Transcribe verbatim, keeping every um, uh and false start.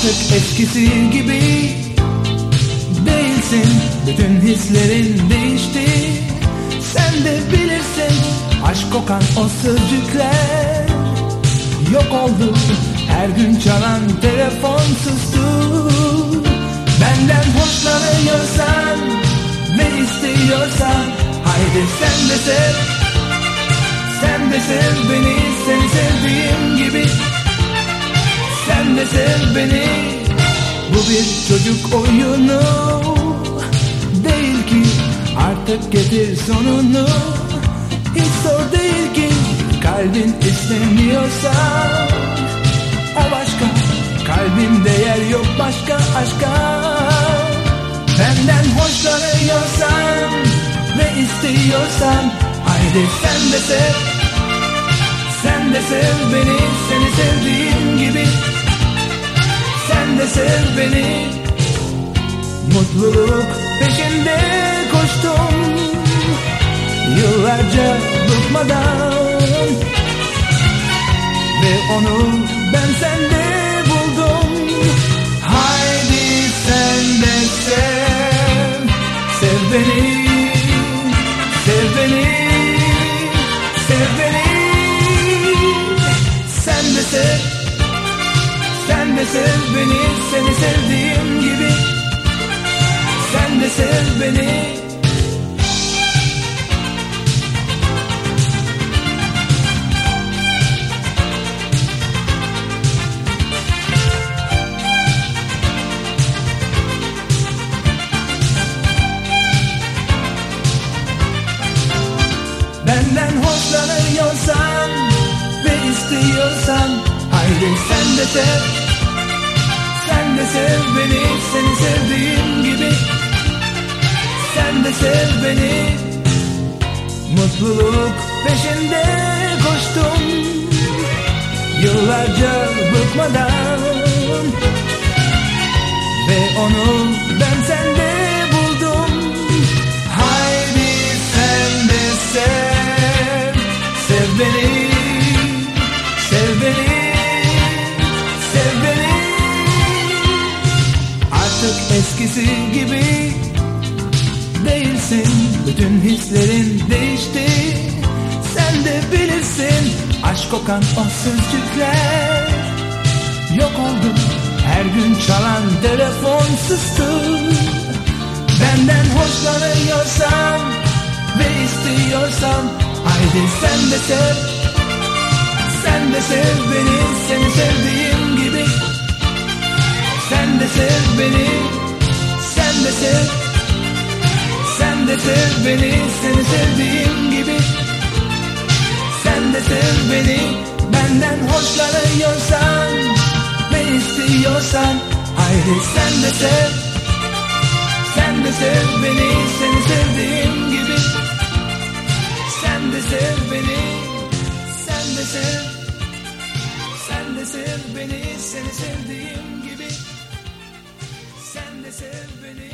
Artık eskisi gibi değilsin, bütün hislerin değişti. Sen de bilirsin, aşk kokan o sözcükler yok oldu. Her gün çalan telefon sustu. Benden hoşlanıyorsan ve istiyorsan, haydi sen de sev. Sen de sev beni, seni sevdiğim gibi. Sen de sev beni. Bu bir çocuk oyunu değil ki, artık getir sonunu. Hiç zor değil ki, kalbin istemiyorsa o başka. Kalbimde yer yok başka aşka. Benden hoşlanıyorsan ve istiyorsan, haydi sen de sev. Sen de sev beni, seni sevdiğim gibi. Sen de sev beni. Mutluluk peşinde koştum yıllarca bıkmadan, ve onu ben sende buldum. Haydi sen de sev, sev beni, sev beni, sev beni. Sen de sev, sen de sev beni, seni sevdiğim gibi. Sen de sev beni. Benden hoşlanıyorsan ve istiyorsan, haydi sen de sev. Sen de sev beni, seni sevdiğim gibi. Sen de sev beni. Mutluluk peşinde koştum yıllarca bıkmadan, ve onu ben sende buldum. Haydi sen de sev, sev beni, sev beni, sev beni. Artık eskisi gibi değilsin, bütün hislerin değişti. Sen de bilirsin, aşk kokan o sözcükler yok oldu. Her gün çalan telefon sustu. Benden hoşlanıyorsan ve istiyorsan, haydi sen de sev. Sen de sev beni, seni sevdiğim gibi. Sen de sev beni, sen de sev. Sen de sev beni, seni sevdiğim gibi. Sen de sev beni. Benden hoşlanıyorsan ve istiyorsan, haydi sen de sev. Sen de sev beni, seni sevdiğim gibi. Sen de sev beni. Sen de sev. Sen de sev beni, seni sevdiğim gibi. Sen de sev beni.